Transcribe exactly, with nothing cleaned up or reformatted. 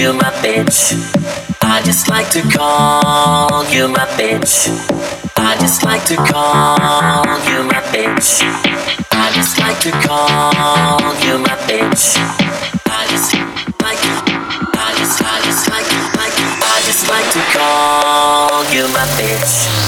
you my bitch. I just like to call you my bitch. I just like to call you my bitch. I just like to call you my bitch. I just like I just I just like like I just like to call you my bitch.